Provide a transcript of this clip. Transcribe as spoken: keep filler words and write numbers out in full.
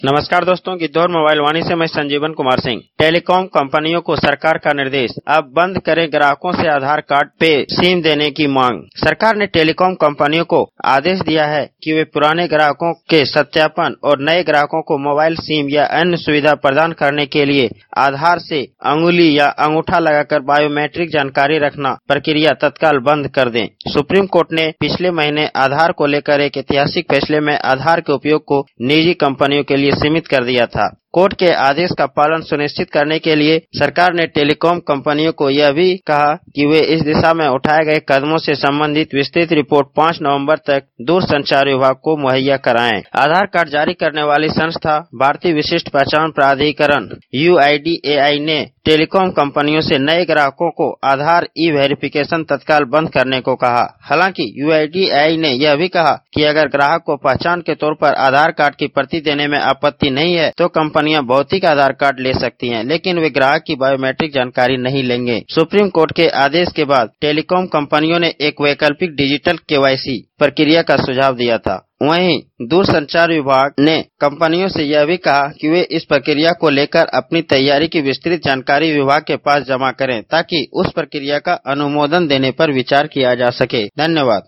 नमस्कार दोस्तों, गिद्धौर मोबाइल वाणी से मैं संजीवन कुमार सिंह। टेलीकॉम कंपनियों को सरकार का निर्देश, अब बंद करें ग्राहकों से आधार कार्ड पे सिम देने की मांग। सरकार ने टेलीकॉम कंपनियों को आदेश दिया है कि वे पुराने ग्राहकों के सत्यापन और नए ग्राहकों को मोबाइल सिम या अन्य सुविधा प्रदान करने के लिए आधार से अंगुली या अंगूठा लगाकर बायोमेट्रिक जानकारी रखना प्रक्रिया तत्काल बंद कर दें। सुप्रीम कोर्ट ने पिछले महीने आधार को लेकर एक ऐतिहासिक फैसले में आधार के उपयोग को निजी कंपनियों के लिए सीमित कर दिया था। कोर्ट के आदेश का पालन सुनिश्चित करने के लिए सरकार ने टेलीकॉम कंपनियों को यह भी कहा कि वे इस दिशा में उठाए गए कदमों से संबंधित विस्तृत रिपोर्ट पाँच नवंबर तक दूरसंचार विभाग को मुहैया कराएं। आधार कार्ड जारी करने वाली संस्था भारतीय विशिष्ट पहचान प्राधिकरण यू आई डी ए आई ने टेलीकॉम कंपनियों से नए ग्राहकों को आधार ई वेरिफिकेशन तत्काल बंद करने को कहा। हालांकि यू आई डी ए आई ने यह भी कहा कि अगर ग्राहक को पहचान के तौर पर आधार कार्ड की प्रति देने में आपत्ति नहीं है तो कंपनियां भौतिक आधार कार्ड ले सकती हैं, लेकिन वे ग्राहक की बायोमेट्रिक जानकारी नहीं लेंगे। सुप्रीम कोर्ट के आदेश के बाद टेलीकॉम कंपनियों ने एक वैकल्पिक डिजिटल के वाई सी प्रक्रिया का सुझाव दिया था। वहीं दूरसंचार विभाग ने कंपनियों से यह भी कहा कि वे इस प्रक्रिया को लेकर अपनी तैयारी की विस्तृत जानकारी विभाग के पास जमा करें ताकि उस प्रक्रिया का अनुमोदन देने पर विचार किया जा सके। धन्यवाद।